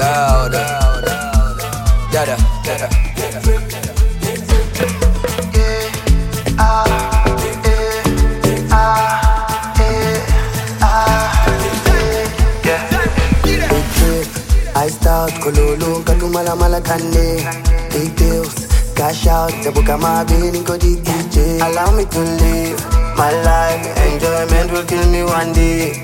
louder. Yada, yada, yada. Iced out, Kololo, Katumala Malakande. Big deals, cash out, Tabuka Mabin, Kodi DJ. Allow me to live my life, enjoyment will kill me one day.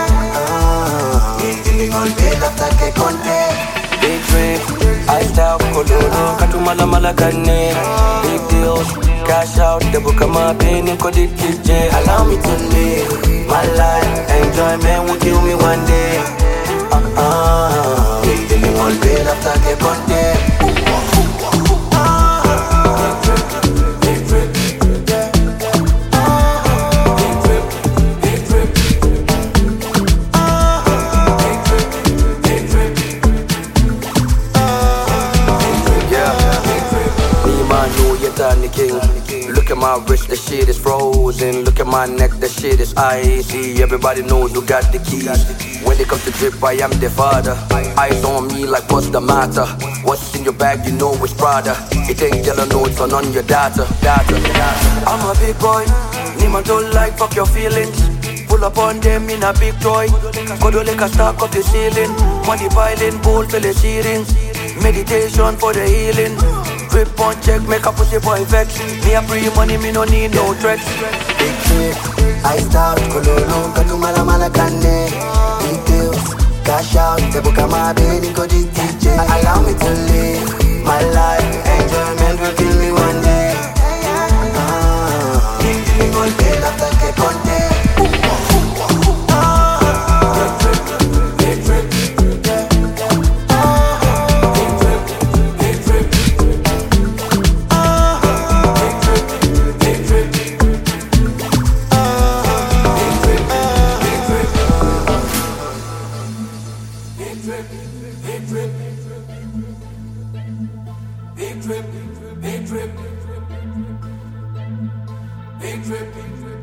Feeling on bail after take contact. Big drip, iced out, Kololo, Katumala Malakande. Big deals, cash out, Tabuka Mabin, Kodi DJ. Allow me to live my life, enjoyment will kill me one day. Feeling on bail after take contact. The king. Look at my wrist, the shit is frozen. Look at my neck, the shit is icy. Everybody knows who got the keys. When it comes to drip, I am the father. Eyes on me like what's the matter? What's in your bag, you know it's Prada. It ain't yellow notes on your data. I'm a big boy, Nima don't like fuck your feelings. Pull up on them in a big toy. Go to like a stack up the ceiling. Money piling, bowl for the ceilings. Meditation for the healing. Grip on check, make a pussy boy vex. Me a free money, me no need no threats. Big trip, iced out, Kololo, Katumala Malakande. Big deals, cash out, Tabuka Mabin, Kodi DJ. Allow me to live my life, enjoyment will kill me one day. Feeling on bail after take contact.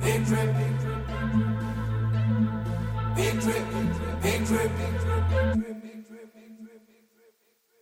Big drip.